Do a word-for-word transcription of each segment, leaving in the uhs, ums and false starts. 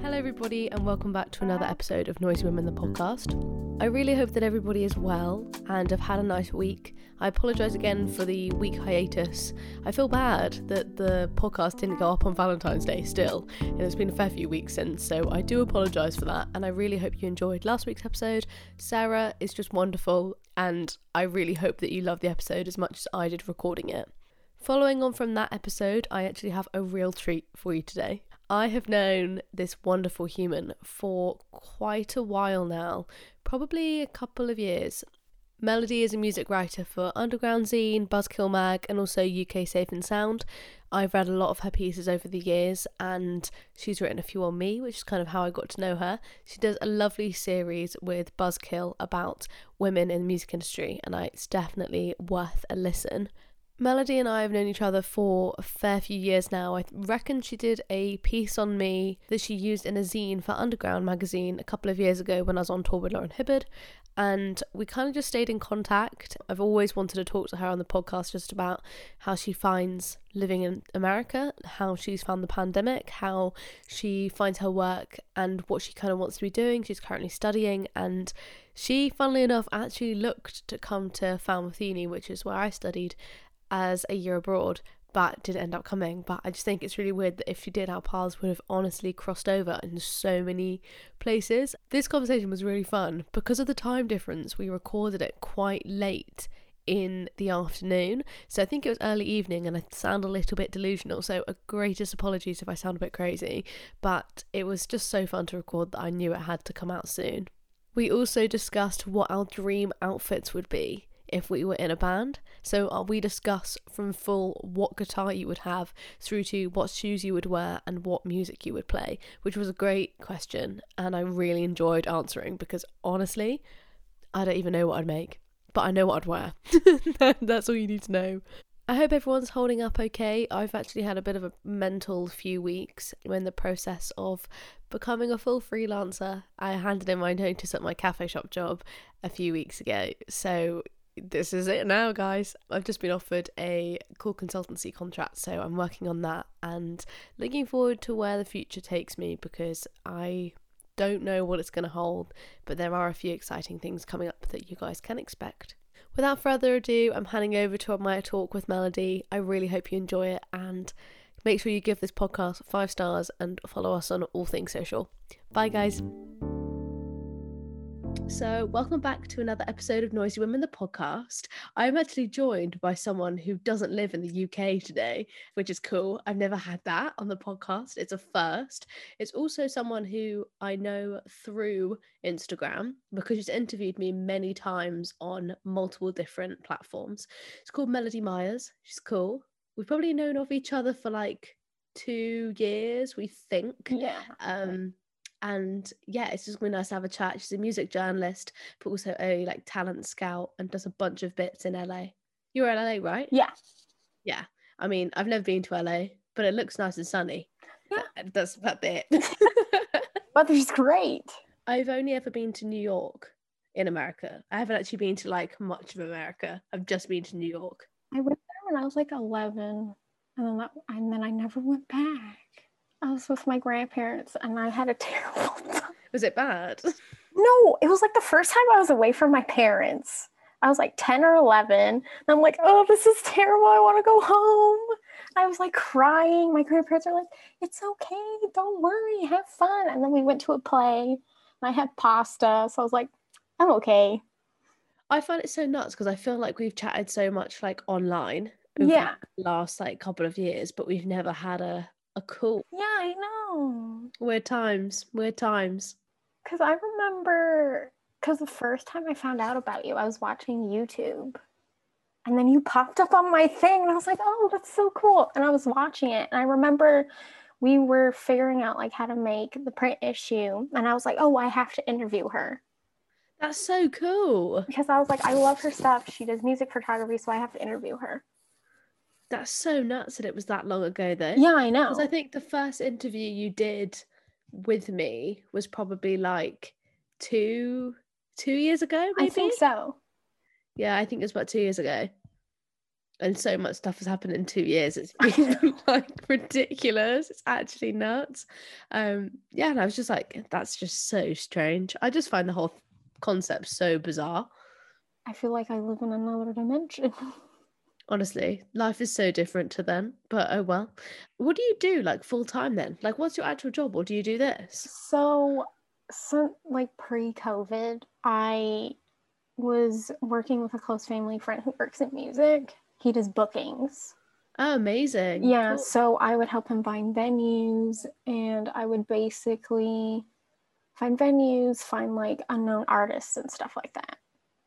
Hello everybody and welcome back to another episode of Noisy Women the podcast. I really hope that everybody is well and have had a nice week. I apologise again for the week hiatus. I feel bad that the podcast didn't go up on Valentine's Day still, and it's been a fair few weeks since, so I do apologise for that, and I really hope you enjoyed last week's episode. Sarah is just wonderful, and I really hope that you loved the episode as much as I did recording it. Following on from that episode, I actually have a real treat for you today. I have known this wonderful human for quite a while now, probably a couple of years. Melody is a music writer for Underground Zine, Buzzkill Mag, and also U K Safe and Sound. I've read a lot of her pieces over the years, and she's written a few on me, which is kind of how I got to know her. She does a lovely series with Buzzkill about women in the music industry, and it's definitely worth a listen. Melody and I have known each other for a fair few years now. I reckon she did a piece on me that she used in a zine for Underground magazine a couple of years ago when I was on tour with Lauren Hibbard, and we kind of just stayed in contact. I've always wanted to talk to her on the podcast just about how she finds living in America, how she's found the pandemic, how she finds her work and what she kind of wants to be doing. She's currently studying, and she, funnily enough, actually looked to come to Falmouth Uni, which is where I studied, as a year abroad, but didn't end up coming. But I just think it's really weird that if she did, our paths would have honestly crossed over in so many places. This conversation was really fun. Because of the time difference, we recorded it quite late in the afternoon, so I think it was early evening, and I sound a little bit delusional, so a greatest apologies if I sound a bit crazy, but it was just so fun to record that I knew it had to come out soon. We also discussed what our dream outfits would be if we were in a band. So uh, we discuss from full what guitar you would have through to what shoes you would wear and what music you would play, which was a great question, and I really enjoyed answering because honestly I don't even know what I'd make, but I know what I'd wear. That's all you need to know. I hope everyone's holding up okay. I've actually had a bit of a mental few weeks in the process of becoming a full freelancer. I handed in my notice at my cafe shop job a few weeks ago, so this is it now, guys. I've just been offered a cool consultancy contract, so I'm working on that and looking forward to where the future takes me, because I don't know what it's going to hold, but there are a few exciting things coming up that you guys can expect. Without further ado, I'm handing over to my talk with Melody. I really hope you enjoy it, and make sure you give this podcast five stars and follow us on all things social. Bye, guys. So, welcome back to another episode of Noisy Women, the podcast. I'm actually joined by someone who doesn't live in the U K today, which is cool. I've never had that on the podcast. It's a first. It's also someone who I know through Instagram because she's interviewed me many times on multiple different platforms. It's called Melody Myers. She's cool. We've probably known of each other for like two years, we think. Yeah. Um, And yeah, it's just really nice to have a chat. She's a music journalist, but also a like talent scout, and does a bunch of bits in L A. You're in L A, right? Yeah. Yeah. I mean, I've never been to L A, but it looks nice and sunny. Yeah. That, that's about it. Weather's great. I've only ever been to New York in America. I haven't actually been to like much of America. I've just been to New York. I went there when I was like eleven, and then that, and then I never went back. I was with my grandparents, and I had a terrible time. Was it bad? No, it was like the first time I was away from my parents. I was like ten or eleven, and I'm like, oh, this is terrible. I want to go home. I was like crying. My grandparents are like, it's okay. Don't worry. Have fun. And then we went to a play, and I had pasta. So I was like, I'm okay. I find it so nuts because I feel like we've chatted so much like online over Yeah. the last like couple of years, but we've never had a a call. Yeah, I know. Weird times. Weird times. Because I remember, because the first time I found out about you, I was watching YouTube. And then you popped up on my thing, and I was like, oh, that's so cool. And I was watching it, and I remember we were figuring out like how to make the print issue. And I was like, oh, I have to interview her. That's so cool. Because I was like, I love her stuff. She does music photography, so I have to interview her. That's so nuts that it was that long ago, though. Yeah, I know. Because I think the first interview you did with me was probably like two two years ago, maybe? I think so. Yeah, I think it was about two years ago. And so much stuff has happened in two years. It's been like ridiculous. It's actually nuts. Um, yeah, and I was just like, that's just so strange. I just find the whole concept so bizarre. I feel like I live in another dimension. Honestly, life is so different to then, but oh well. What do you do like full time then? Like, what's your actual job, or do you do this? So, so like pre-COVID, I was working with a close family friend who works in music. He does bookings. Oh, amazing. Yeah, Cool. so I would help him find venues, and I would basically find venues, find like unknown artists and stuff like that.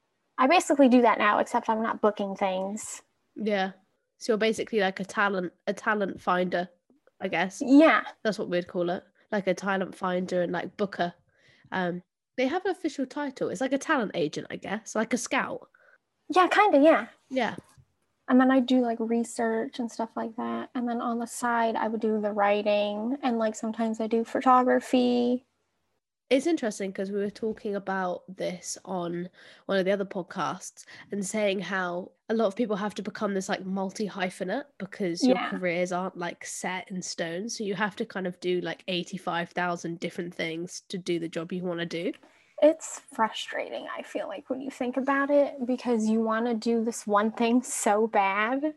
I basically do that now, except I'm not booking things. Yeah. So you're basically like a talent, a talent finder, I guess. Yeah. That's what we'd call it. Like a talent finder and like booker. Um, they have an official title. It's like a talent agent, I guess, like a scout. Yeah, kind of, yeah. Yeah. And then I do like research and stuff like that. And then on the side, I would do the writing, and like sometimes I do photography. It's interesting because we were talking about this on one of the other podcasts and saying how a lot of people have to become this like multi hyphenate because your Yeah. careers aren't like set in stone. So you have to kind of do like eighty-five thousand different things to do the job you want to do. It's frustrating, I feel like, when you think about it, because you want to do this one thing so bad,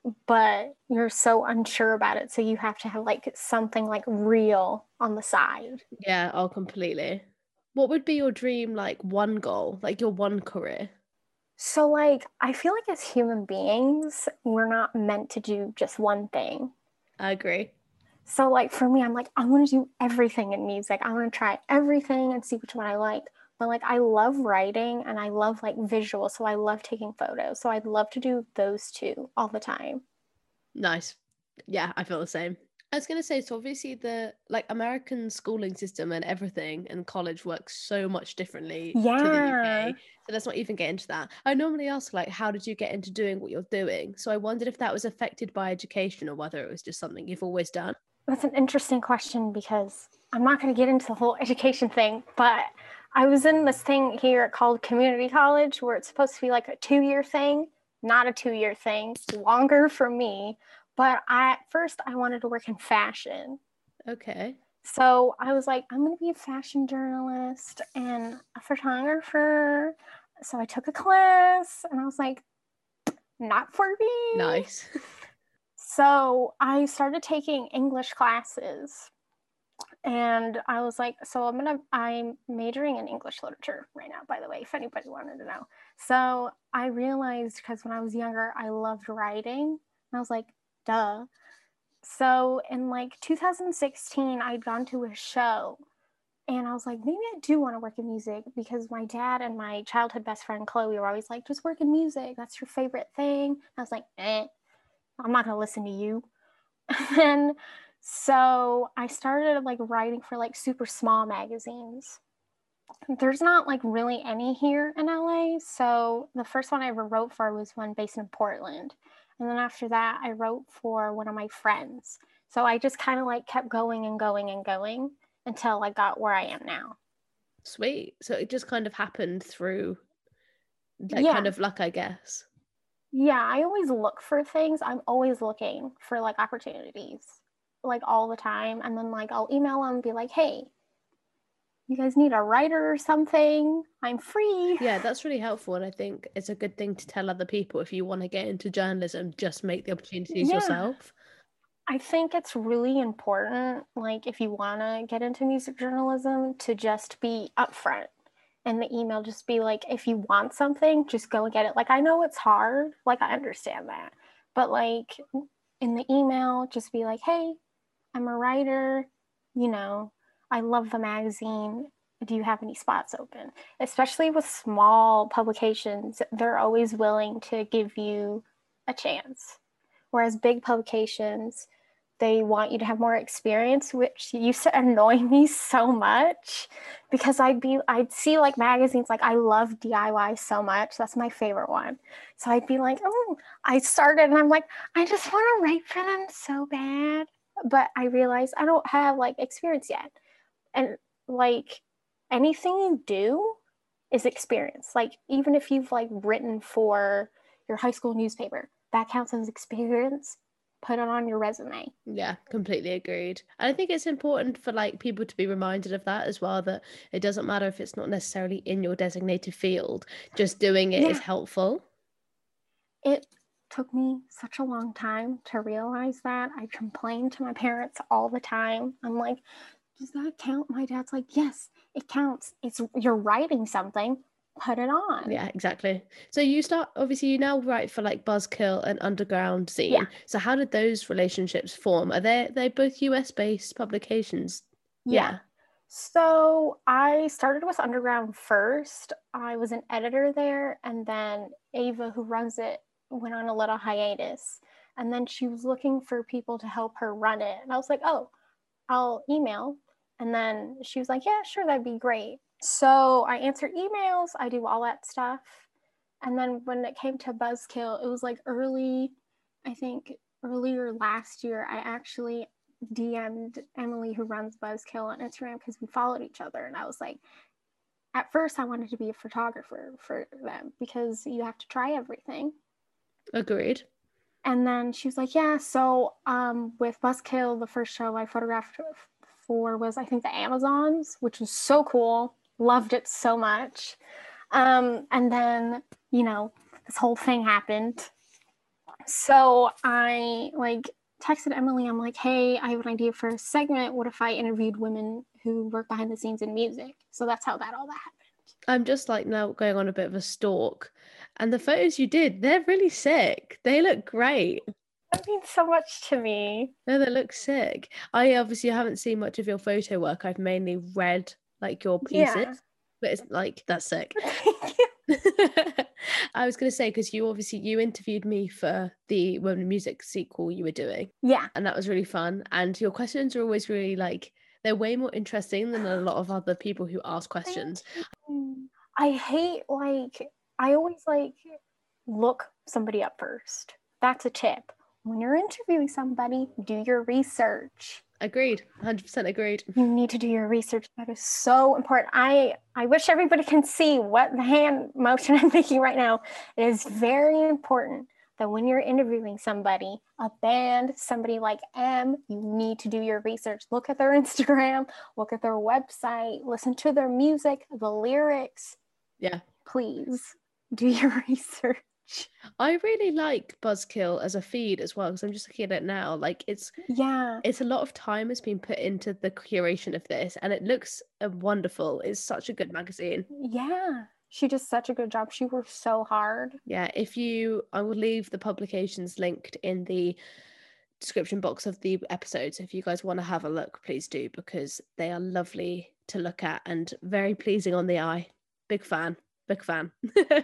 but you're so unsure about it. So you have to have like something like real on the side. Yeah, oh, completely. What would be your dream, like one goal, like your one career? So, like, I feel like as human beings, we're not meant to do just one thing. I agree. So, like, for me, I'm like, I want to do everything in music. I want to try everything and see which one I like. But, like, I love writing and I love, like, visual. So, I love taking photos. So, I'd love to do those two all the time. Nice. Yeah, I feel the same. I was gonna say, so obviously the like American schooling system and everything and college works so much differently to the Yeah. U K. So let's not even get into that. I normally ask like, how did you get into doing what you're doing? So I wondered if that was affected by education or whether it was just something you've always done. That's an interesting question because I'm not going to get into the whole education thing, but I was in this thing here called community college where it's supposed to be like a two-year thing, not a two-year thing, longer for me. But I, at first, I wanted to work in fashion. Okay. So I was like, I'm going to be a fashion journalist and a photographer. So I took a class and I was like, not for me. Nice. So I started taking English classes, and I was like, so I'm gonna, I'm majoring in English literature right now, by the way, if anybody wanted to know. So I realized, because when I was younger, I loved writing, and I was like, duh. So in like two thousand sixteen, I'd gone to a show, and I was like, maybe I do want to work in music, because my dad and my childhood best friend Chloe were always like, just work in music, that's your favorite thing. I was like, eh, I'm not going to listen to you. And so I started like writing for like super small magazines. There's not like really any here in L A. So the first one I ever wrote for was one based in Portland. And then after that, I wrote for one of my friends. So I just kind of like kept going and going and going until I got where I am now. Sweet. So it just kind of happened through like Yeah. kind of luck, I guess. Yeah, I always look for things. I'm always looking for like opportunities, like all the time. And then like I'll email them and be like, hey, you guys need a writer or something? I'm free. Yeah, that's really helpful. And I think it's a good thing to tell other people if you want to get into journalism, just make the opportunities Yeah. yourself. I think it's really important, like if you want to get into music journalism, to just be upfront. And the email just be like, if you want something, just go and get it. Like, I know it's hard. Like, I understand that. But like in the email, just be like, hey, I'm a writer. You know, I love the magazine. Do you have any spots open? Especially with small publications, they're always willing to give you a chance. Whereas big publications, they want you to have more experience, which used to annoy me so much, because I'd be, I'd see like magazines, like I love D I Y so much. That's my favorite one. So I'd be like, oh, I started and I'm like, I just want to write for them so bad. But I realized I don't have like experience yet. And like anything you do is experience. Like even if you've like written for your high school newspaper, that counts as experience. Put it on your resume. Yeah, completely agreed. And I think it's important for like people to be reminded of that as well, that it doesn't matter if it's not necessarily in your designated field, just doing it is Yeah. helpful. It took me such a long time to realize that. I complained to my parents all the time. I'm like, does that count? My dad's like, yes, it counts. It's you're writing something, put it on. Yeah, exactly. So you start, obviously you now write for like Buzzkill and Underground Scene. Yeah. So how did those relationships form? Are they they both U S based publications? Yeah. Yeah. So I started with Underground first. I was an editor there, and then Ava, who runs it, went on a little hiatus. And then she was looking for people to help her run it. And I was like, oh, I'll email. And then she was like, yeah, sure, that'd be great. So I answer emails, I do all that stuff. And then when it came to Buzzkill, it was like early, I think earlier last year, I actually D M'd Emily, who runs Buzzkill, on Instagram because we followed each other. And I was like, at first, I wanted to be a photographer for them because you have to try everything. Agreed. And then she was like, yeah, so um, with Buzzkill, the first show I photographed for was, I think, the Amazons, which was so cool. Loved it so much. Um, and then, you know, this whole thing happened. So I like texted Emily. I'm like, hey, I have an idea for a segment. What if I interviewed women who work behind the scenes in music? So that's how that all that happened. I'm just like now going on a bit of a stalk. And the photos you did, they're really sick. They look great. That means so much to me. No, they look sick. I obviously haven't seen much of your photo work. I've mainly read like your pieces, Yeah. but it's like, that's sick. Thank you. I was going to say, because you obviously, you interviewed me for the Women in Music sequel you were doing. Yeah. And that was really fun. And your questions are always really like, they're way more interesting than a lot of other people who ask questions. I hate like, I always like look somebody up first. That's a tip. When you're interviewing somebody, do your research. Agreed. one hundred percent agreed. You need to do your research. That is so important. I, I wish everybody can see what the hand motion I'm making right now. It is very important that when you're interviewing somebody, a band, somebody like M, you need to do your research. Look at their Instagram, look at their website, listen to their music, the lyrics. Yeah. Please do your research. I really like Buzzkill as a feed as well, because I'm just looking at it now. Like it's yeah, it's a lot of time has been put into the curation of this, and it looks uh, wonderful. It's such a good magazine. Yeah, she does such a good job. She works so hard. Yeah, if you, I will leave the publications linked in the description box of the episodes. If you guys want to have a look, please do, because they are lovely to look at and very pleasing on the eye. Big fan, big fan.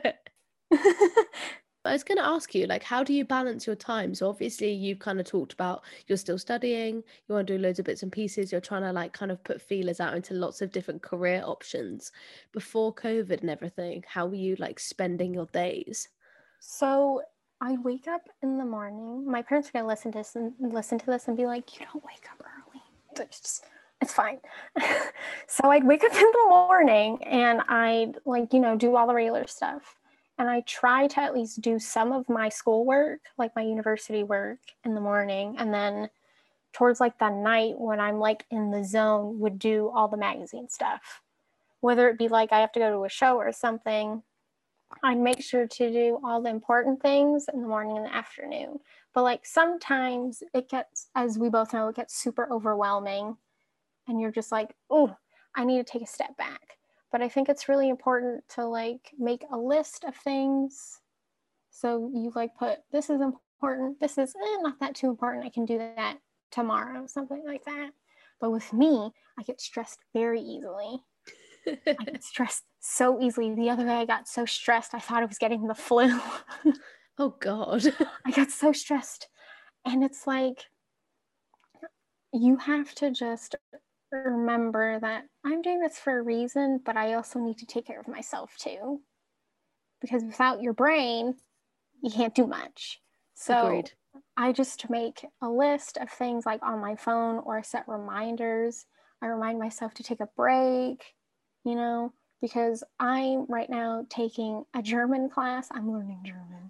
I was going to ask you, like, how do you balance your time? So obviously you've kind of talked about you're still studying, you want to do loads of bits and pieces, you're trying to like kind of put feelers out into lots of different career options. Before COVID and everything, how were you like spending your days? So I wake up in the morning. My parents are going to listen to this and listen to this and be like, you don't wake up early. It's just, it's fine. So I'd wake up in the morning and I'd like, you know, do all the regular stuff. And I try to at least do some of my schoolwork, like my university work in the morning. And then towards like the night when I'm like in the zone, would do all the magazine stuff. Whether it be like I have to go to a show or something, I'd make sure to do all the important things in the morning and the afternoon. But like sometimes it gets, as we both know, it gets super overwhelming. And you're just like, oh, I need to take a step back. But I think it's really important to like make a list of things. So you like put, this is important, this is eh, not that too important, I can do that tomorrow, something like that. But with me, I get stressed very easily. I get stressed so easily. The other day I got so stressed, I thought I was getting the flu. Oh God. I got so stressed. And it's like, you have to just remember that I'm doing this for a reason, but I also need to take care of myself too. Because without your brain, you can't do much. So Agreed. I just make a list of things like on my phone or set reminders. I remind myself to take a break, you know, because I'm right now taking a German class. I'm learning German.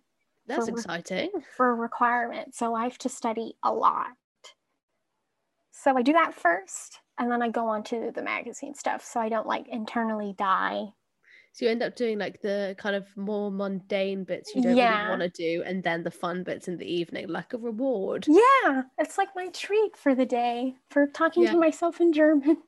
That's for, exciting. for a requirement. So I have to study a lot. So I do that first, and then I go on to the magazine stuff so I don't like internally die. So you end up doing like the kind of more mundane bits you don't Yeah. really want to do, and then the fun bits in the evening, like a reward. Yeah, it's like my treat for the day for talking Yeah. to myself in German.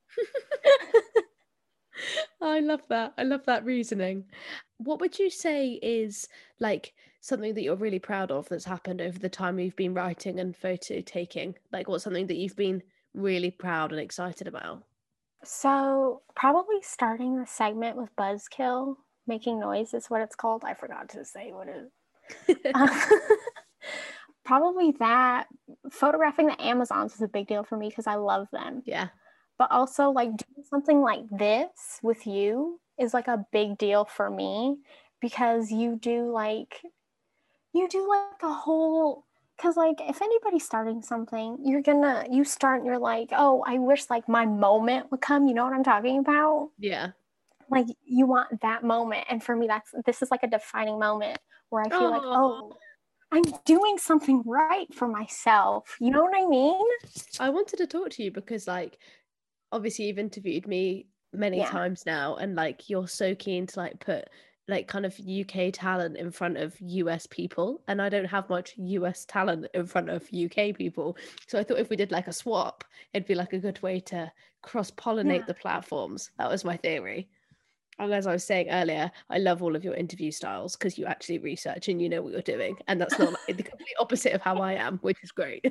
I love that. I love that reasoning. What would you say is like something that you're really proud of that's happened over the time you've been writing and photo taking? Like what's something that you've been really proud and excited about? So probably starting the segment with Buzzkill, making noise is what it's called. I forgot to say what it is. um, probably that. Photographing the Amazons is a big deal for me because I love them. Yeah. But also like doing something like this with you is like a big deal for me because you do like, you do like a whole, because like if anybody's starting something, you're gonna, you start and you're like, oh, I wish like my moment would come. You know what I'm talking about? Yeah. Like you want that moment. And for me, that's, this is like a defining moment where I feel Oh. like, oh, I'm doing something right for myself. You know what I mean? I wanted to talk to you because like obviously you've interviewed me many Yeah. times now, and like you're so keen to like put like kind of U K talent in front of U S people, and I don't have much U S talent in front of U K people, so I thought if we did like a swap it'd be like a good way to cross-pollinate Yeah. the platforms. That was my theory. And as I was saying earlier, I love all of your interview styles because you actually research and you know what you're doing, and that's not like the complete opposite of how I am, which is great.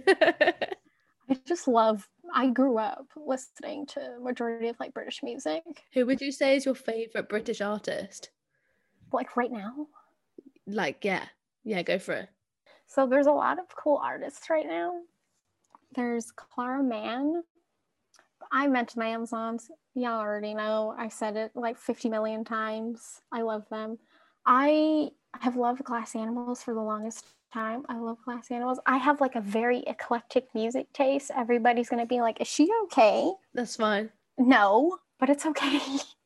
I just love, I grew up listening to majority of like British music. Who would you say is your favorite British artist? Like right now. Like, yeah, yeah, go for it. So there's a lot of cool artists right now. There's Clara Mann. I mentioned my Amazons. Y'all already know. I said it like fifty million times. I love them. I have loved Glass Animals for the longest time. I love Glass Animals. I have like a very eclectic music taste. Everybody's going to be like, is she okay? That's fine. No, but it's okay.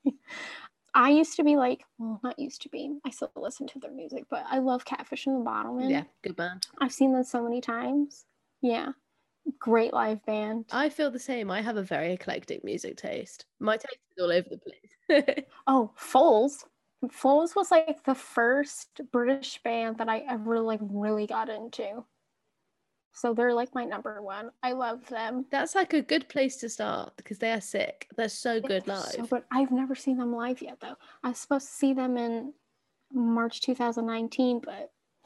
I used to be like, well, not used to be. I still listen to their music, but I love Catfish and the Bottlemen. Yeah, good band. I've seen them so many times. Yeah. Great live band. I feel the same. I have a very eclectic music taste. My taste is all over the place. Oh, Foals. Foals was like the first British band that I ever like really got into. So they're like my number one. I love them. That's like a good place to start because they are sick. They're so good They're live. So good. I've never seen them live yet though. I was supposed to see them in March two thousand nineteen, but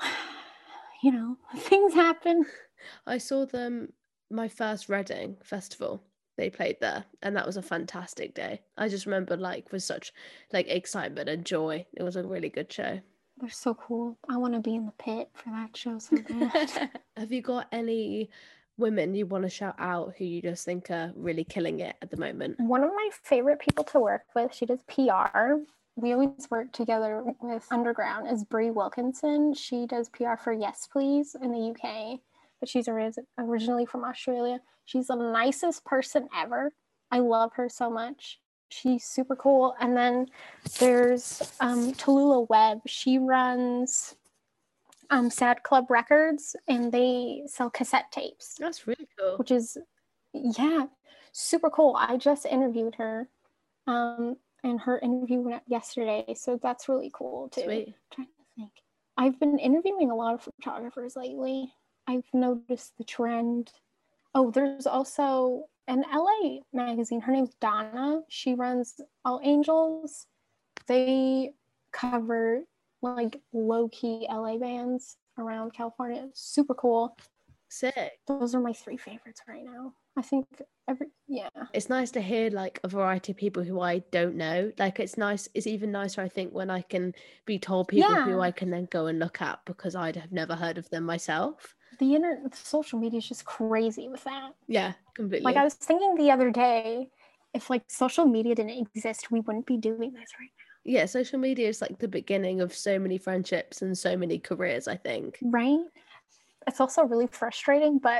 you know, things happen. I saw them my first Reading festival. They played there, and that was a fantastic day. I just remember like with such like excitement and joy. It was a really good show. They're so cool. I want to be in the pit for that show so bad. Have you got any women you want to shout out who you just think are really killing it at the moment? One of my favorite people to work with, she does P R. We always work together with Underground, is Brie Wilkinson. She does P R for Yes Please in the U K, but she's originally from Australia. She's the nicest person ever. I love her so much. She's super cool. And then there's um, Tallulah Webb. She runs um, Sad Club Records, and they sell cassette tapes. That's really cool. Which is, yeah, super cool. I just interviewed her, um, and her interview went up yesterday, so that's really cool too. Sweet. I'm trying to think. I've been interviewing a lot of photographers lately. I've noticed the trend. Oh, there's also an L A magazine. Her name's Donna. She runs All Angels. They cover like low-key L A bands around California. It's super cool. Sick. Those are my three favorites right now. I think every yeah. It's nice to hear like a variety of people who I don't know. Like it's nice. It's even nicer, I think, when I can be told people Yeah. who I can then go and look at because I'd have never heard of them myself. The internet, the social media is just crazy with that. Yeah, completely. Like I was thinking the other day, if like social media didn't exist, we wouldn't be doing this right now. Yeah, social media is like the beginning of so many friendships and so many careers, I think. Right? It's also really frustrating, but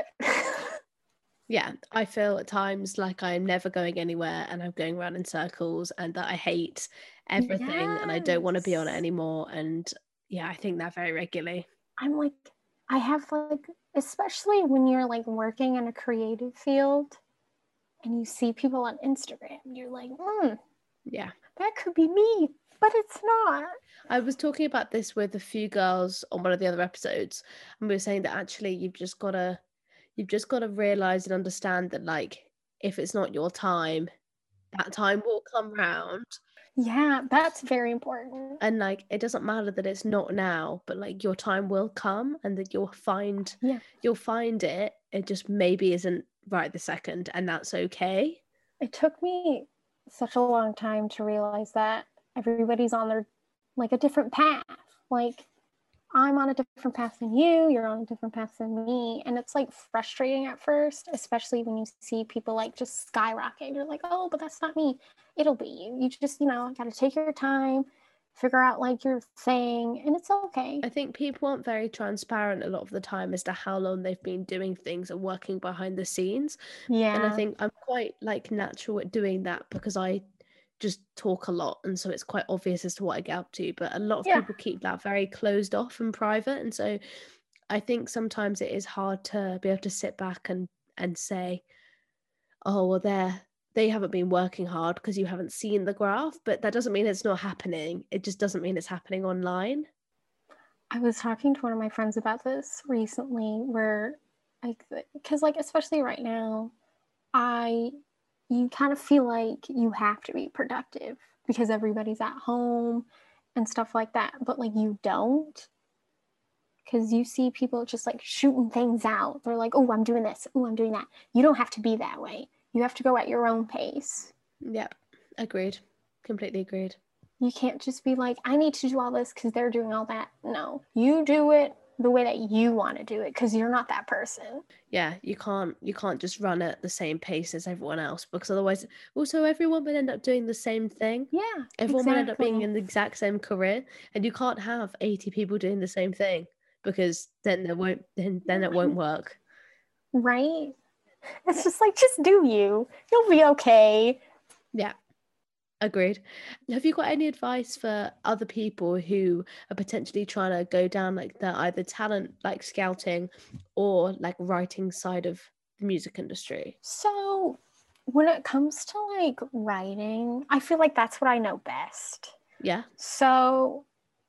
yeah, I feel at times like I'm never going anywhere and I'm going around in circles and that I hate everything yes. and I don't want to be on it anymore. And yeah, I think that very regularly. I'm like, I have like, especially when you're like working in a creative field and you see people on Instagram, you're like, hmm, yeah, that could be me, but it's not. I was talking about this with a few girls on one of the other episodes, and we were saying that actually you've just gotta you've just gotta realize and understand that, like, if it's not your time, that time will come round. Yeah, that's very important. And like it doesn't matter that it's not now, but like your time will come and that you'll find Yeah. you'll find it. It just maybe isn't right this second, and that's okay. It took me such a long time to realize that everybody's on their like a different path. Like I'm on a different path than you, you're on a different path than me. And it's like frustrating at first, especially when you see people like just skyrocket. You're like, oh, but that's not me. It'll be you. You just, you know, got to take your time, figure out like your thing, and it's okay. I think people aren't very transparent a lot of the time as to how long they've been doing things and working behind the scenes. Yeah. And I think I'm quite like natural at doing that because I just talk a lot, and so it's quite obvious as to what I get up to. But a lot of yeah. people keep that very closed off and private, and so I think sometimes it is hard to be able to sit back and and say, oh well, they're they haven't been working hard because you haven't seen the graph, but that doesn't mean it's not happening. It just doesn't mean it's happening online. I was talking to one of my friends about this recently where like because like especially right now, I you kind of feel like you have to be productive because everybody's at home and stuff like that, but like you don't, because you see people just like shooting things out. They're like, oh, I'm doing this, oh, I'm doing that. You don't have to be that way. You have to go at your own pace. Yep, agreed. Completely agreed. You can't just be like, I need to do all this because they're doing all that. No, you do it the way that you want to do it because you're not that person. Yeah, you can't you can't just run at the same pace as everyone else, because otherwise also everyone would end up doing the same thing. Yeah, Everyone exactly. would end up being in the exact same career, and you can't have eighty people doing the same thing because then there won't then then it won't work. Right? It's just like, just do you. You'll be okay. Yeah. Agreed. Have you got any advice for other people who are potentially trying to go down like the either talent like scouting or like writing side of the music industry? So when it comes to like writing, I feel like that's what I know best. Yeah. So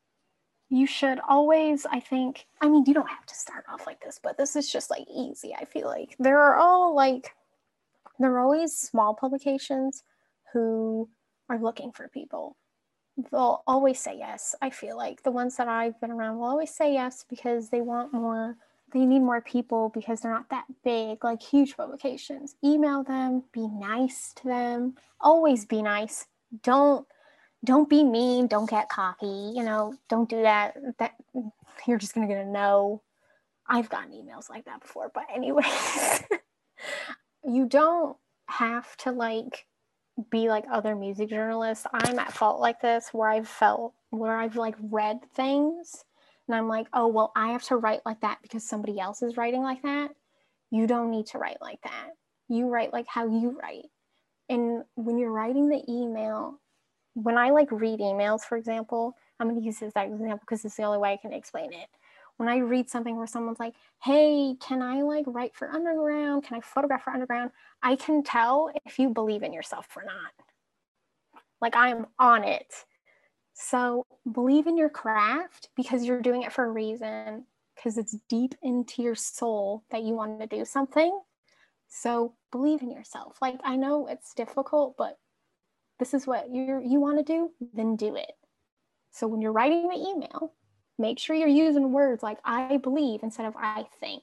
you should always, I think, I mean, you don't have to start off like this, but this is just like easy. I feel like there are all like, there are always small publications who are looking for people. They'll always say yes. I feel like the ones that I've been around will always say yes because they want more, they need more people because they're not that big, like huge publications. Email them, be nice to them, always be nice. Don't don't be mean, don't get cocky, you know, don't do that. That you're just gonna get a no. I've gotten emails like that before, but anyways. You don't have to like be like other music journalists. I'm at fault like this where I've felt where I've like read things and I'm like, oh well, I have to write like that because somebody else is writing like that. You don't need to write like that. You write like how you write. And when you're writing the email, when I like read emails, for example, I'm going to use this as an example because it's the only way I can explain it. When I read something where someone's like, hey, can I like write for Underground? Can I photograph for Underground? I can tell if you believe in yourself or not. Like I'm on it. So believe in your craft because you're doing it for a reason, because it's deep into your soul that you want to do something. So believe in yourself. Like I know it's difficult, but this is what you you want to do, then do it. So when you're writing the email, make sure you're using words like I believe instead of I think.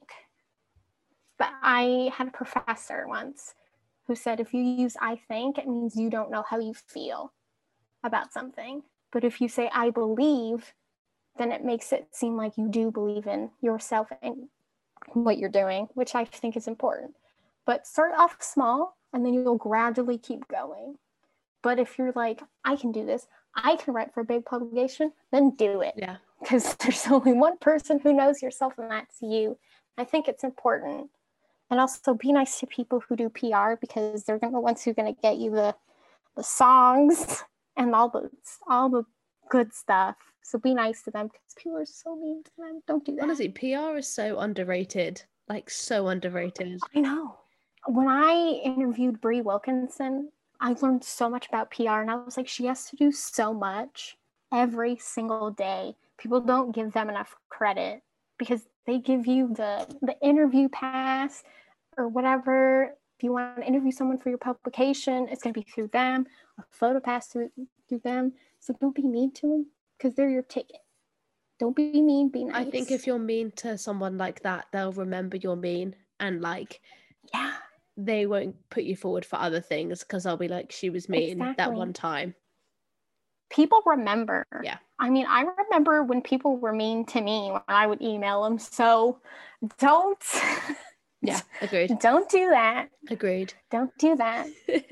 But I had a professor once who said if you use I think, it means you don't know how you feel about something. But if you say I believe, then it makes it seem like you do believe in yourself and what you're doing, which I think is important. But start off small and then you'll gradually keep going. But if you're like, I can do this, I can write for a big publication, then do it. Yeah. Because there's only one person who knows yourself, and that's you. I think it's important. And also be nice to people who do P R because they're the ones who are going to get you the the songs and all the all the good stuff. So be nice to them because people are so mean to them. Don't do that. Honestly, P R is so underrated. Like, so underrated. I know. When I interviewed Brie Wilkinson, I learned so much about P R, and I was like, she has to do so much every single day. People don't give them enough credit because they give you the the interview pass or whatever. If you want to interview someone for your publication, it's going to be through them, a photo pass through, through them. So don't be mean to them because they're your ticket. Don't be mean, be nice. I think if you're mean to someone like that, they'll remember you're mean, and like, yeah, they won't put you forward for other things because they'll be like, she was mean exactly. that one time. People remember. Yeah. I mean, I remember when people were mean to me when I would email them. So don't. Yeah, agreed. Don't do that. Agreed. Don't do that.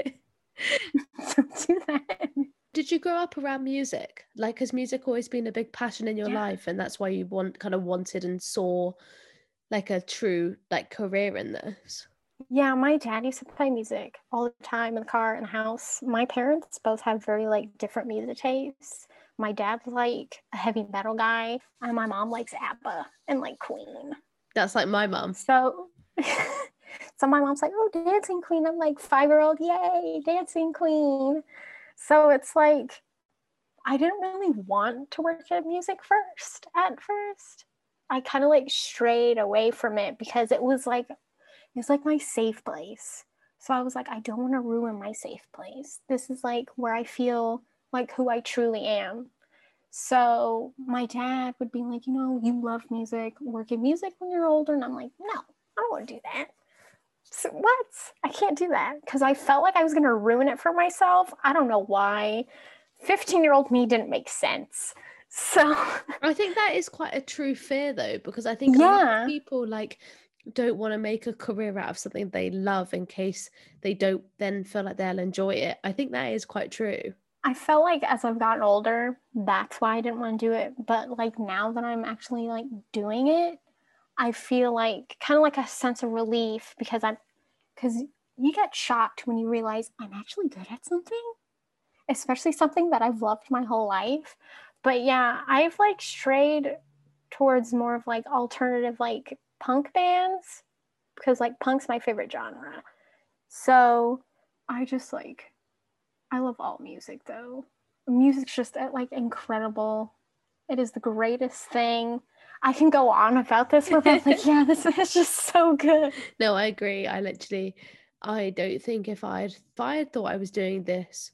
Don't do that. Did you grow up around music? Like, has music always been a big passion in your Yeah. life, and that's why you want kind of wanted and saw like a true like career in this? Yeah, my dad used to play music all the time in the car and the house. My parents both have very like different music tastes. My dad's like a heavy metal guy, and my mom likes ABBA and like Queen. That's like my mum. So, so my mom's like, "Oh, Dancing Queen!" I'm like, five-year-old, yay, Dancing Queen. So it's like, I didn't really want to work at music first. At first, I kind of like strayed away from it because it was like. It's like my safe place. So I was like, I don't want to ruin my safe place. This is like where I feel like who I truly am. So my dad would be like, you know, you love music, work in music when you're older. And I'm like, no, I don't want to do that. So what? I can't do that because I felt like I was going to ruin it for myself. I don't know why. fifteen-year-old me didn't make sense. So I think that is quite a true fear though, because I think yeah. a lot of people like don't want to make a career out of something they love in case they don't then feel like they'll enjoy it. I think that is quite true. I felt like as I've gotten older, that's why I didn't want to do it. But like now that I'm actually like doing it, I feel like kind of like a sense of relief because I'm, because you get shocked when you realize I'm actually good at something, especially something that I've loved my whole life. But yeah, I've like strayed towards more of like alternative like punk bands because like punk's my favorite genre. So I just like, I love all music though. Music's just like incredible. It is the greatest thing. I can go on about this for like, yeah, this is just so good. No, I agree. I literally, I don't think if I'd, if I had thought I was doing this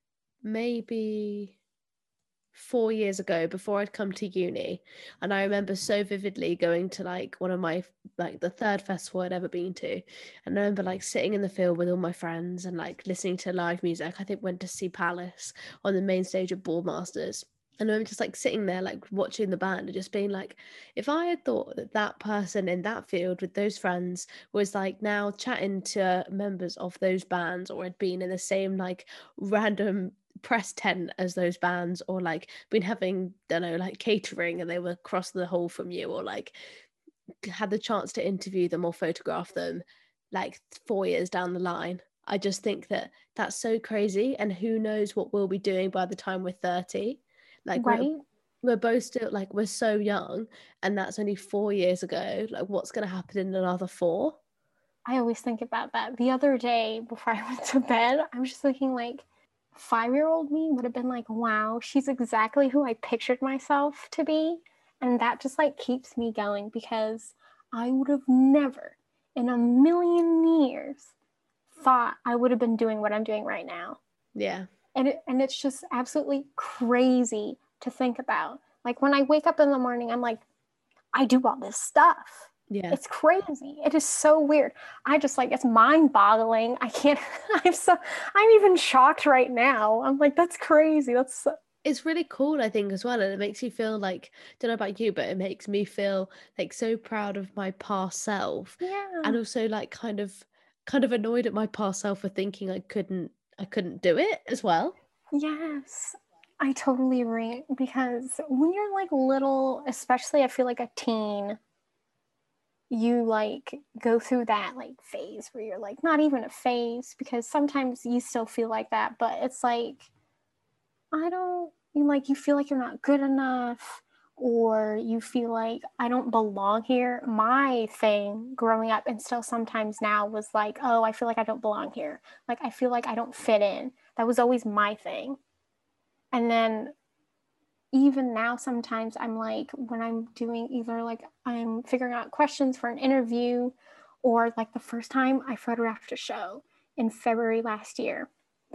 maybe four years ago before I'd come to uni, and I remember so vividly going to like one of my like the third festival I'd ever been to, and I remember like sitting in the field with all my friends and like listening to live music. I think went to see Palace on the main stage of Ballmasters, and I'm just like sitting there like watching the band and just being like, if I had thought that that person in that field with those friends was like now chatting to members of those bands, or had been in the same like random press tent as those bands, or like been having, don't know, like catering and they were across the hall from you, or like had the chance to interview them or photograph them like four years down the line, I just think that that's so crazy. And who knows what we'll be doing by the time we're thirty. Like right? we're, we're both still like, we're so young, and that's only four years ago. Like what's going to happen in another four? I always think about that. The other day before I went to bed, I was just thinking like, five-year-old me would have been like, wow, she's exactly who I pictured myself to be. And that just like keeps me going because I would have never in a million years thought I would have been doing what I'm doing right now. Yeah. And it, and it's just absolutely crazy to think about. Like when I wake up in the morning, I'm like, I do all this stuff. Yeah. It's crazy. It is so weird. I just like, it's mind boggling. I can't, I'm so, I'm even shocked right now. I'm like, that's crazy. That's so... It's really cool, I think, as well. And it makes you feel like, don't know about you, but it makes me feel like so proud of my past self. Yeah. And also like kind of, kind of annoyed at my past self for thinking I couldn't, I couldn't do it as well. Yes, I totally agree. Because when you're like little, especially I feel like a teen, you like go through that like phase where you're like, not even a phase, because sometimes you still feel like that, but it's like, I don't, you like you feel like you're not good enough, or you feel like I don't belong here. My thing growing up and still sometimes now was like, oh, I feel like I don't belong here. Like I feel like I don't fit in. That was always my thing. And then even now sometimes I'm like, when I'm doing either like I'm figuring out questions for an interview, or like the first time I photographed a show in February last year.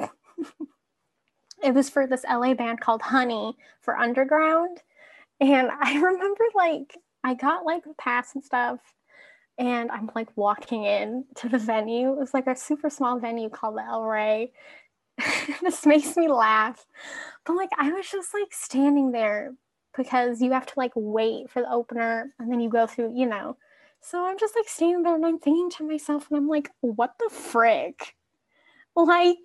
It was for this L A band called Honey for Underground. And I remember like I got like a pass and stuff, and I'm like walking in to the venue. It was like a super small venue called the El Rey. This makes me laugh. But like I was just like standing there because you have to like wait for the opener and then you go through, you know. So I'm just like standing there and I'm thinking to myself, and I'm like, what the frick? Like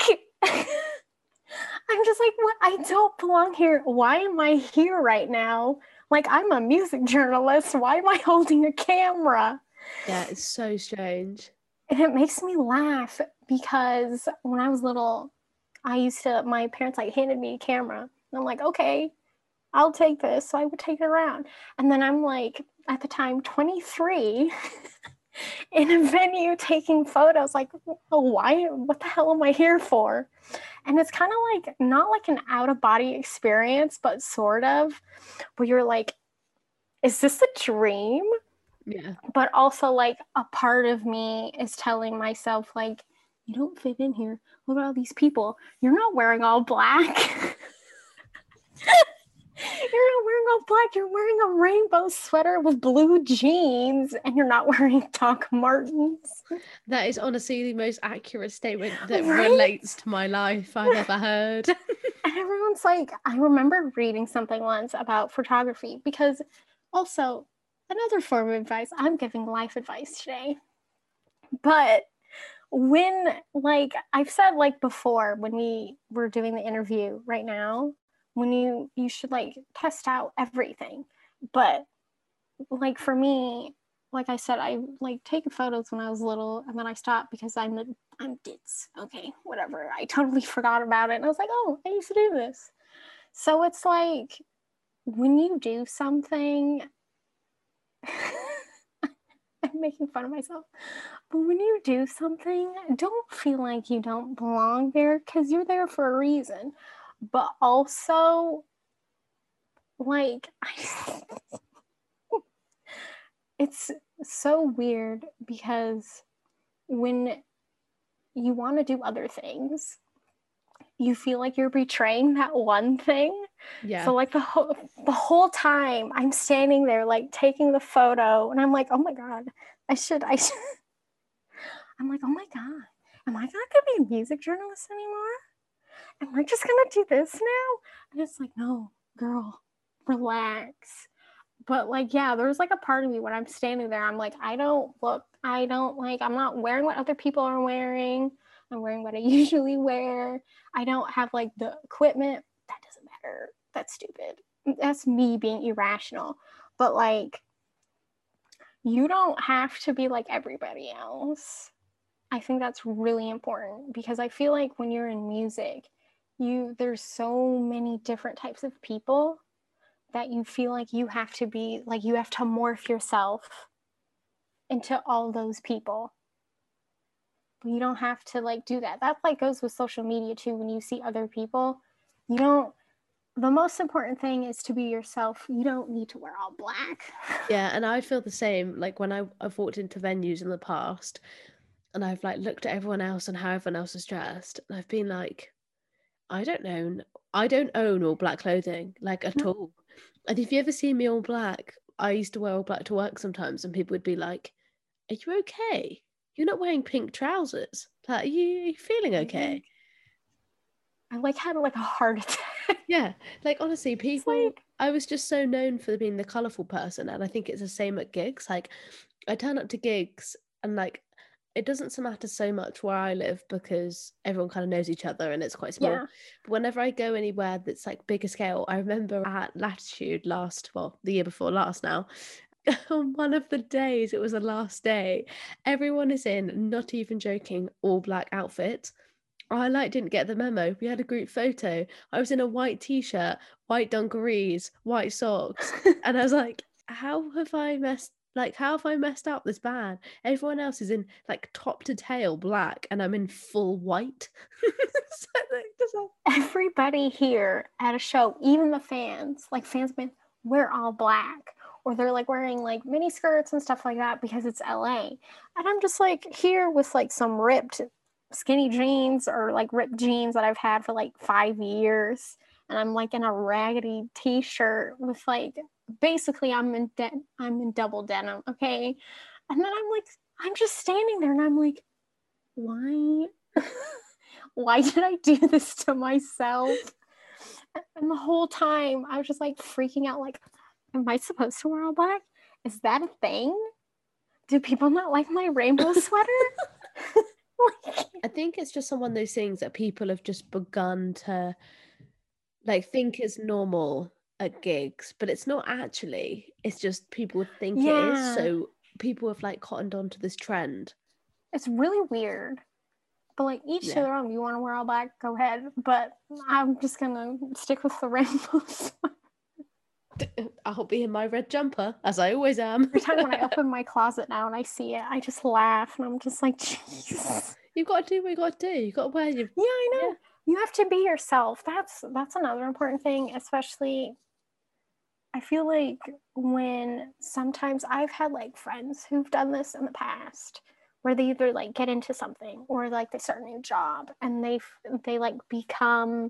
I'm just like, what? I don't belong here. Why am I here right now? Like, I'm a music journalist. Why am I holding a camera? Yeah, it's so strange. And it makes me laugh because when I was little, I used to, my parents like handed me a camera. And I'm like, okay, I'll take this. So I would take it around. And then I'm like, at the time, twenty-three, in a venue taking photos. Like, oh, why? What the hell am I here for? And it's kind of like, not like an out of body experience, but sort of, where you're like, is this a dream? Yeah. But also like a part of me is telling myself like, you don't fit in here. Look at all these people. You're not wearing all black. You're not wearing all black. You're wearing a rainbow sweater with blue jeans, and you're not wearing Doc Martens. That is honestly the most accurate statement that Right? relates to my life I've ever heard. And everyone's like, I remember reading something once about photography, because also another form of advice, I'm giving life advice today. But when, like I've said like before, when we were doing the interview right now, when you you should like test out everything. But like for me, like I said, I like taking photos when I was little, and then I stopped because I'm the I'm ditz. Okay, whatever. I totally forgot about it. And I was like, oh, I used to do this. So it's like when you do something, I'm making fun of myself. But when you do something, don't feel like you don't belong there, because you're there for a reason. But also, like, I, it's so weird because when you want to do other things, you feel like you're betraying that one thing. Yeah. So like the whole the whole time I'm standing there like taking the photo, and I'm like, oh my god, I should I should I'm like, oh my god, am I not gonna be a music journalist anymore? Am I just gonna do this now? And it's like, no, girl, relax. But like, yeah, there's like a part of me when I'm standing there, I'm like, I don't look, I don't like, I'm not wearing what other people are wearing. I'm wearing what I usually wear. I don't have like the equipment. That doesn't matter. That's stupid. That's me being irrational. But like, you don't have to be like everybody else. I think that's really important, because I feel like when you're in music, you there's so many different types of people that you feel like you have to be like you have to morph yourself into all those people. But you don't have to like do that. That like goes with social media too. When you see other people, you don't the most important thing is to be yourself. You don't need to wear all black. Yeah, and I feel the same. Like when I, I've walked into venues in the past, and I've like looked at everyone else and how everyone else is dressed, and I've been like, I don't know, I don't own all black clothing, like at No. all. And if you ever see me all black, I used to wear all black to work sometimes, and people would be like, are you okay? You're not wearing pink trousers. Like, are you, are you feeling okay? I like had like a heart attack. Yeah, like honestly, people, like... I was just so known for being the colourful person, and I think it's the same at gigs. Like, I turn up to gigs, and like, it doesn't so matter so much where I live because everyone kind of knows each other and it's quite small. Yeah. But whenever I go anywhere that's like bigger scale, I remember at Latitude last, well, the year before last now, on one of the days, it was the last day, everyone is in, not even joking, all black outfit. I like didn't get the memo. We had a group photo. I was in a white t-shirt, white dungarees, white socks, and I was like, how have I messed like how have I messed up this bad? Everyone else is in like top to tail black and I'm in full white. So, like, just like- Everybody here at a show, even the fans, like fans been we're all black. Or they're like wearing like mini skirts and stuff like that because it's L A. And I'm just like here with like some ripped skinny jeans or like ripped jeans that I've had for like five years. And I'm like in a raggedy t-shirt with like basically I'm in de- I'm in double denim, okay? And then I'm like I'm just standing there and I'm like, why? Why did I do this to myself? And the whole time I was just like freaking out, like, am I supposed to wear all black? Is that a thing? Do people not like my rainbow sweater? like, I think it's just some one of those things that people have just begun to like think is normal at gigs, but it's not actually. It's just people think yeah. it is. So people have like cottoned onto this trend. It's really weird. But like each yeah. to their own. You want to wear all black, go ahead. But I'm just gonna stick with the rainbow sweater. I'll be in my red jumper, as I always am. Every time when I open my closet now and I see it, I just laugh and I'm just like, jeez. You've got to do what you got to do. You've got to wear your... Yeah, I know. Yeah. You have to be yourself. That's that's another important thing, especially I feel like when sometimes I've had like friends who've done this in the past where they either like get into something or like they start a new job and they they like become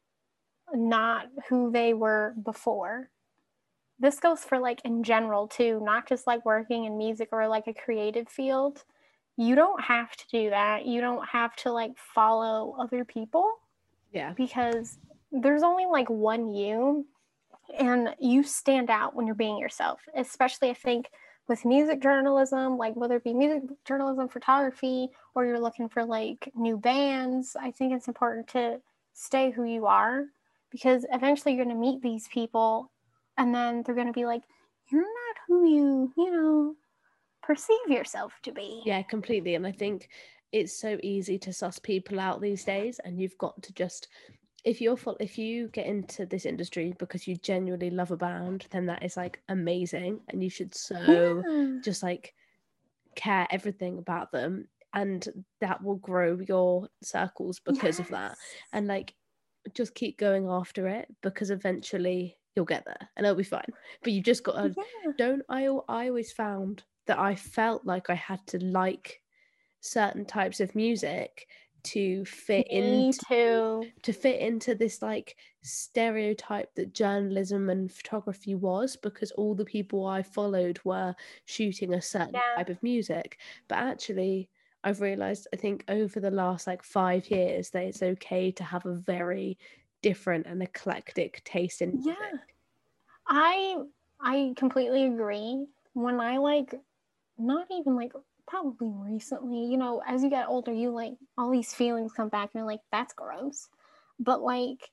not who they were before. This goes for like in general too, not just like working in music or like a creative field. You don't have to do that. You don't have to like follow other people. Yeah. Because there's only like one you, and you stand out when you're being yourself. Especially I think with music journalism, like whether it be music journalism, photography, or you're looking for like new bands, I think it's important to stay who you are, because eventually you're going to meet these people and then they're going to be like, you're not who you, you know, perceive yourself to be. Yeah, completely. And I think it's so easy to suss people out these days, and you've got to just, if you're if you get into this industry because you genuinely love a band, then that is like amazing, and you should so yeah. just like care everything about them, and that will grow your circles because yes. of that. And like just keep going after it, because eventually you'll get there and it'll be fine. But you just got to yeah. don't I I always found that I felt like I had to like certain types of music to fit Me into too. to fit into this like stereotype that journalism and photography was, because all the people I followed were shooting a certain yeah. type of music. But actually I've realized, I think over the last like five years, that it's okay to have a very different and eclectic taste in music. Yeah, I I completely agree. When I like, not even like probably recently, you know, as you get older, you like all these feelings come back and you're like, that's gross. But like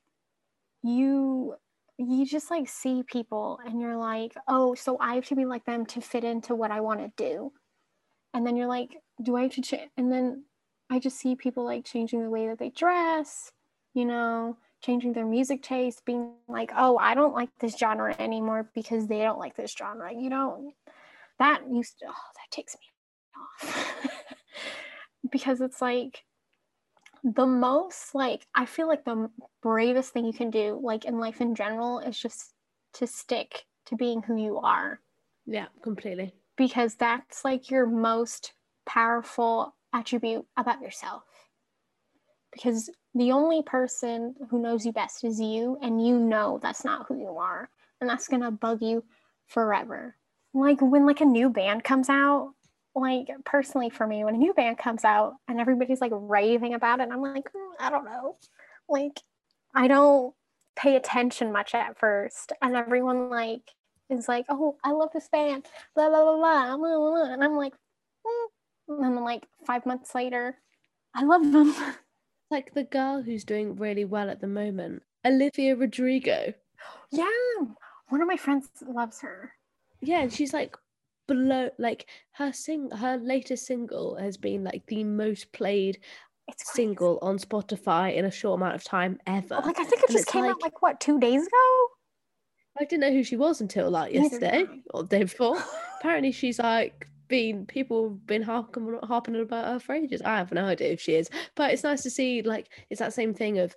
you you just like see people and you're like, oh, so I have to be like them to fit into what I want to do. And then you're like, do I have to change? And then I just see people like changing the way that they dress, you know, changing their music taste, being like, oh, I don't like this genre anymore because they don't like this genre. You know, that used to, oh, that takes me off. Because it's like the most, like, I feel like the bravest thing you can do, like in life in general, is just to stick to being who you are. Yeah, completely. Because that's like your most powerful attribute about yourself. Because the only person who knows you best is you, and you know that's not who you are, and that's gonna bug you forever. Like when like a new band comes out, like personally for me, when a new band comes out and everybody's like raving about it, and I'm like, mm, I don't know, like I don't pay attention much at first, and everyone like is like, oh, I love this band, blah blah blah blah, blah, blah. And I'm like, mm. And then like five months later, I love them. Like the girl who's doing really well at the moment, Olivia Rodrigo. Yeah, one of my friends loves her. Yeah, and she's like below, like her sing her latest single has been like the most played It's crazy. single on Spotify in a short amount of time ever. Like, I think it And just it's came like, out like what, two days ago? I didn't know who she was until like Neither did yesterday I. or the day before. Apparently she's like been people have been harping harping about her for ages. I have no idea if she is, but it's nice to see like it's that same thing of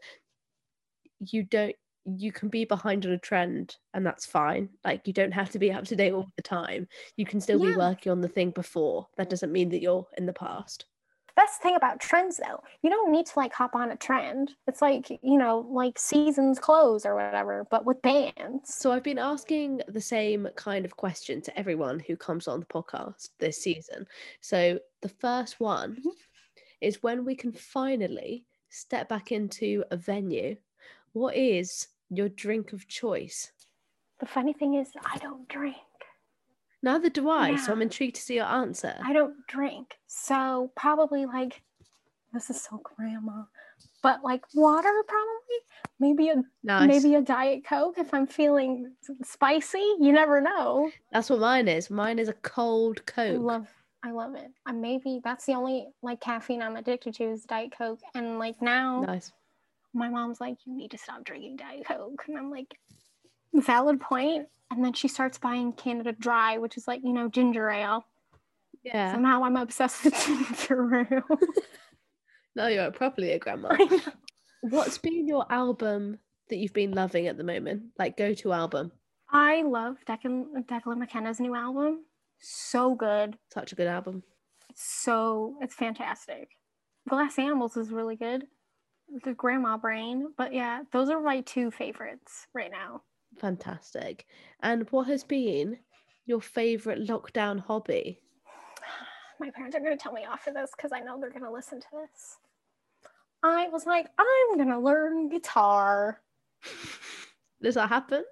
you don't you can be behind on a trend and that's fine. Like you don't have to be up to date all the time. You can still be Yeah. working on the thing before. That doesn't mean that you're in the past. That's the thing about trends, though. You don't need to like hop on a trend. It's like, you know, like seasons close or whatever, but with bands. So I've been asking the same kind of question to everyone who comes on the podcast this season. So the first one Mhm. is when we can finally step back into a venue, what is your drink of choice? The funny thing is, I don't drink. Neither do I, Yeah. so I'm intrigued to see your answer. I don't drink. So probably like, this is so grandma, but like water probably. Maybe a Nice. maybe a Diet Coke if I'm feeling spicy. You never know. That's what mine is. Mine is a cold Coke. I love I love it. I maybe that's the only like caffeine I'm addicted to is Diet Coke. And like now Nice. my mom's like, you need to stop drinking Diet Coke. And I'm like, valid point. And then she starts buying Canada Dry, which is like, you know, ginger ale. Yeah. So now I'm obsessed with ginger ale. No, you're properly a grandma. I know. What's been your album that you've been loving at the moment? Like go-to album? I love Declan, Declan McKenna's new album. So good. Such a good album. So, it's fantastic. Glass Animals is really good. The Grandma Brain. But yeah, those are my two favorites right now. Fantastic. And what has been your favourite lockdown hobby? My parents are going to tell me off for this because I know they're going to listen to this. I was like, I'm going to learn guitar. Has that happened?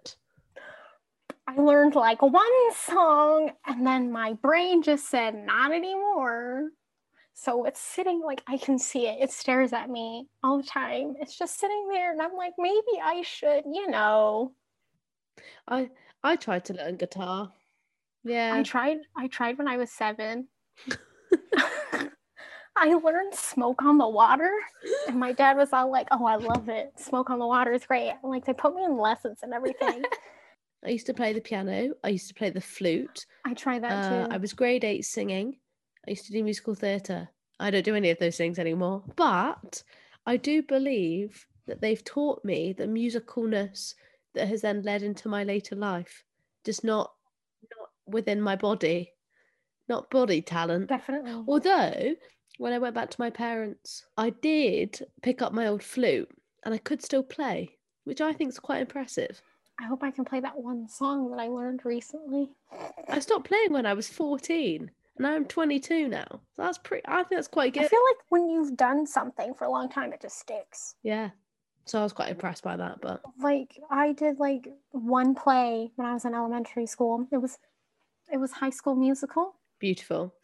I learned like one song and then my brain just said, not anymore. So it's sitting like I can see it. It stares at me all the time. It's just sitting there and I'm like, maybe I should, you know. I I tried to learn guitar. Yeah. I tried I tried when I was seven. I learned Smoke on the Water and my dad was all like, oh, I love it. Smoke on the Water is great. Like they put me in lessons and everything. I used to play the piano. I used to play the flute. I tried that Uh, too. I was grade eight singing. I used to do musical theatre. I don't do any of those things anymore. But I do believe that they've taught me the musicalness that has then led into my later life. Just not not within my body. Not body talent. Definitely. Although, when I went back to my parents, I did pick up my old flute and I could still play, which I think is quite impressive. I hope I can play that one song that I learned recently. I stopped playing when I was fourteen, and I'm twenty-two now. So that's pretty. I think that's quite good. I feel like when you've done something for a long time, it just sticks. Yeah. So I was quite impressed by that, but like I did like one play when I was in elementary school. It was, it was High School Musical. beautiful.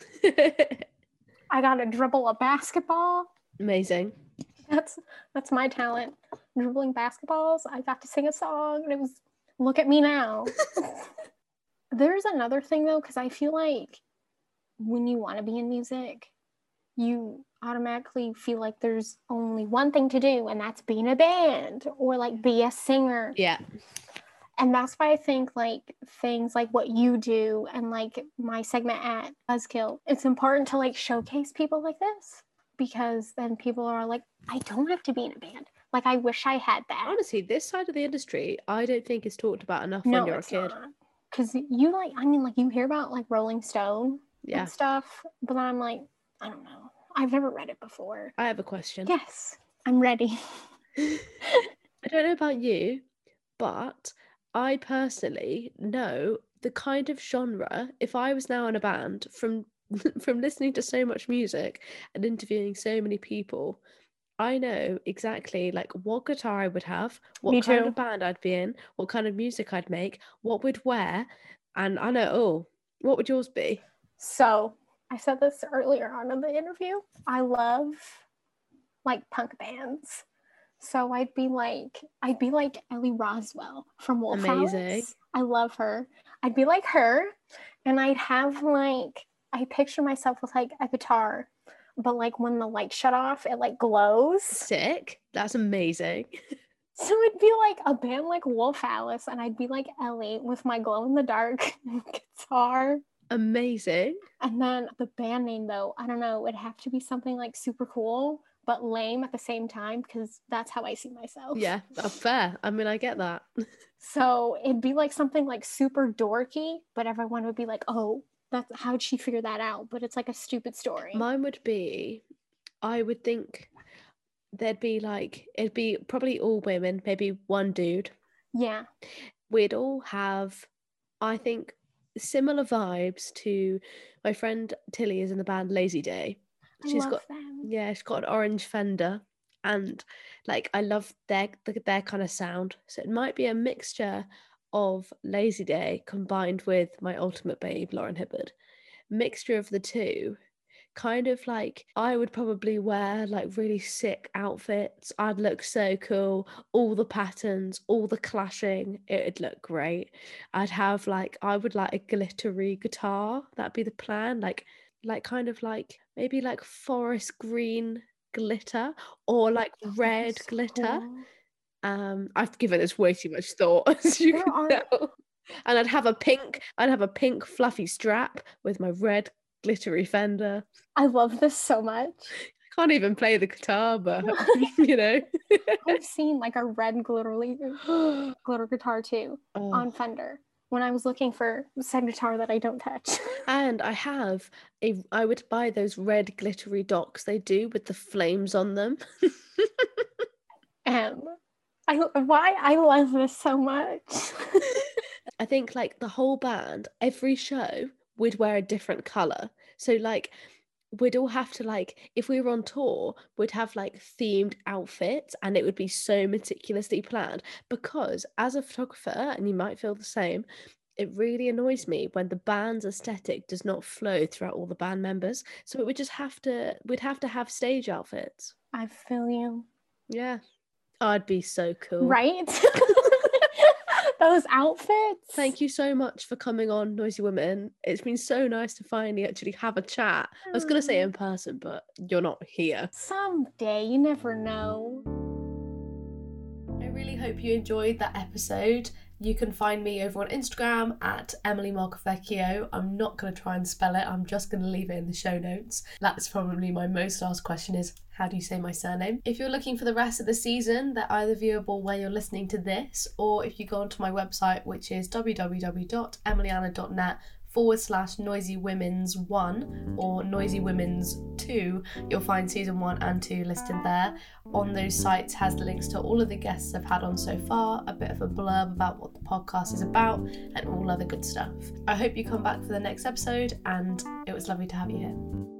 I got to dribble a basketball. Amazing. That's that's my talent. Dribbling basketballs. I got to sing a song, and it was look at me now. There's another thing though, because I feel like when you want to be in music, you automatically feel like there's only one thing to do, and that's be in a band or like be a singer. Yeah. And that's why I think like things like what you do and like my segment at Buzzkill, it's important to like showcase people like this, because then people are like, I don't have to be in a band. Like, I wish I had that. Honestly, this side of the industry, I don't think is talked about enough no, when you're a it's kid. not. Because you like, I mean, like you hear about like Rolling Stone Yeah. and stuff, but then I'm like, I don't know. I've never read it before. I have a question. Yes, I'm ready. I don't know about you, but I personally know the kind of genre, if I was now in a band, from from listening to so much music and interviewing so many people, I know exactly like what guitar I would have, what Me kind too. of band I'd be in, what kind of music I'd make, what we'd wear, and I know, oh, what would yours be? So I said this earlier on in the interview. I love like punk bands. So I'd be like, I'd be like Ellie Roswell from Wolf Amazing. House. I love her. I'd be like her, and I'd have like, I picture myself with like a guitar, but like when the light shut off, it like glows. Sick. That's amazing. So it'd be like a band like Wolf Alice, and I'd be like Ellie with my glow in the dark guitar. Amazing. And then the band name, though, I don't know, it'd have to be something like super cool, but lame at the same time, because that's how I see myself. Yeah, uh, fair. I mean, I get that. So it'd be like something like super dorky, but everyone would be like, oh, that's how'd she figure that out? But it's like a stupid story. Mine would be, I would think there'd be like, it'd be probably all women, maybe one dude. Yeah. We'd all have, I think, similar vibes to my friend Tilly is in the band Lazy Day. I She's love got, them. yeah, she's got an orange Fender, and like I love their their kind of sound. So it might be a mixture of Lazy Day combined with my ultimate babe, Lauren Hibbard. Mixture of the two. Kind of like I would probably wear like really sick outfits. I'd look so cool, all the patterns, all the clashing, it'd look great. I'd have like I would like a glittery guitar. That'd be the plan. Like like kind of like maybe like forest green glitter or like red So glitter. cool. Um I've given this way too much thought, as you There can are- tell. And I'd have a pink, I'd have a pink fluffy strap with my red glittery Fender. I love this so much. I can't even play the guitar, but you know. I've seen like a red glittery glitter guitar too Oh. on Fender when I was looking for said guitar that I don't touch. And I have a I would buy those red glittery docks they do with the flames on them. And I why I love this so much. I think like the whole band, every show, we'd wear a different colour. So like we'd all have to like, if we were on tour, we'd have like themed outfits, and it would be so meticulously planned, because as a photographer, and you might feel the same, it really annoys me when the band's aesthetic does not flow throughout all the band members. So it would just have to, we'd have to have stage outfits. I feel you. Yeah. I'd be so cool. Right? Those outfits. Thank you so much for coming on Noisy Women. It's been so nice to finally actually have a chat. I was going to say in person, but you're not here. Someday, you never know. I really hope you enjoyed that episode. You can find me over on Instagram at Emily Marcovecchio. I'm not going to try and spell it. I'm just going to leave it in the show notes. That's probably my most asked question is, how do you say my surname? If you're looking for the rest of the season, they're either viewable where you're listening to this, or if you go onto my website, which is www.emiliana.net forward slash noisy women's one or noisy women's two, you'll find season one and two listed there. On those sites has the links to all of the guests I've had on so far, a bit of a blurb about what the podcast is about, and all other good stuff. I hope you come back for the next episode, and it was lovely to have you here.